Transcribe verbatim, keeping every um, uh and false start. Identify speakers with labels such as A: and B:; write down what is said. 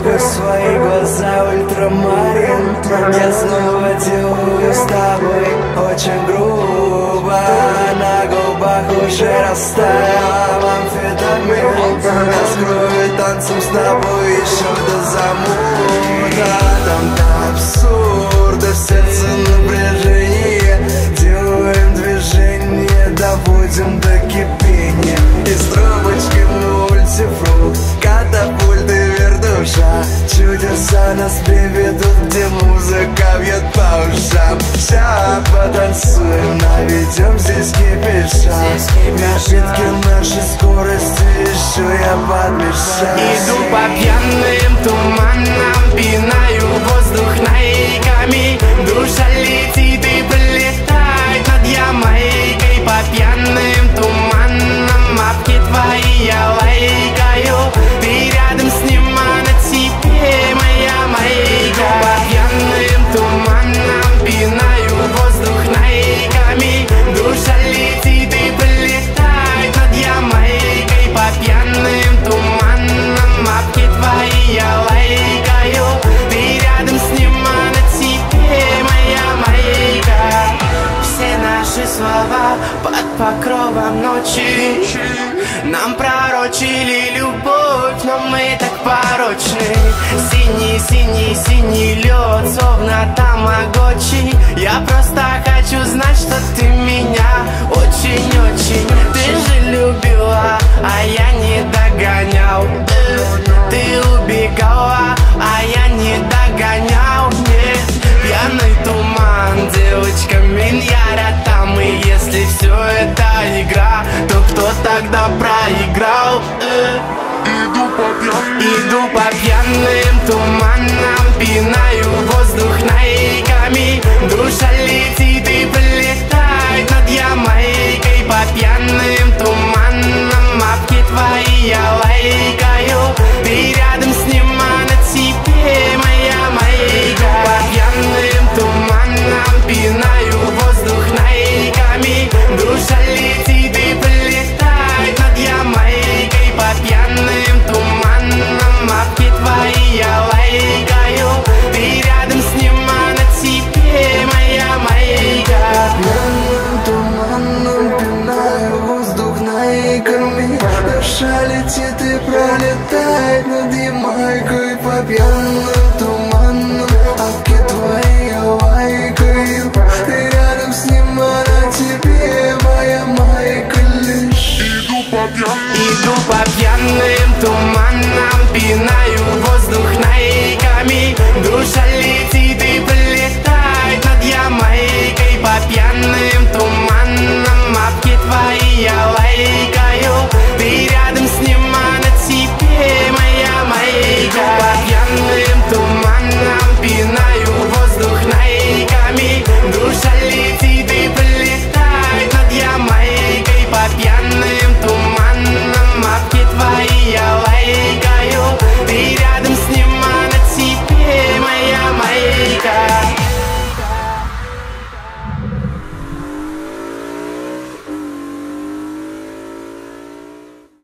A: Сквозь свои глаза ультрамарин я снова делаю с тобой очень грубо. На губах уже растаял амфетамин. Я скрою танцем с тобой еще до замута. Там до абсурда, в сердце напряжение. Делаем движение, доводим до кипения. Из трубочки мультифрукт, катапульты вертуша. Чудеса нас приведут, где музыка бьет по ушам. Ща потанцуем, наведем здесь кипиша. Напитки нашей скорости еще я подмешаю.
B: Иду по пьяным туманам, пинаю воздух наиками. Душа летит и пролетает над Ямайкой. По пьяным туманам апки твои я лайкаю. Ты рядом с ним, а на тебе моя майка. По пьяным туманам пинаю воздух наиками. Душа летит и пролетает над Ямайкой. По пьяным туманам апки твои я лайкаю. Ты рядом с ним, а на тебе моя майка. Все наши слова под покровом ночи нам пророчили любовь, но мы так порочны. Синий, синий, синий лед, словно тамагочи. Я просто хочу знать, что ты меня очень-очень. Ты же любила, а я не догонял. Ты убегала, а я не догонял. Нет, пьяный туман, девочка Миньяра там. И если все это игра, то кто тогда проиграл? Иду по пьяным, иду по пьяным туманам, пинаю воздух наиками. Душа летит и пролетает над Ямайкой. По пьяным туманам апки твои я лайкаю. Ты рядом с ним, а на тебе моя майка. По пьяным туманам пинаю воздух наиками. Душа летит и пролетает над Ямайкой. По пьяным туманам апки твои я лайкаю. Ты рядом с ним, а на тебе моя майка.
A: Пьяным туманом пинаю воздух наиками. Душа летит и пролетает над Ямайкой. По пьяным туманам апки твои я лайкаю. Ты рядом с ним, а на тебе моя майка лишь.
B: Иду по пьяным туманам, пинаю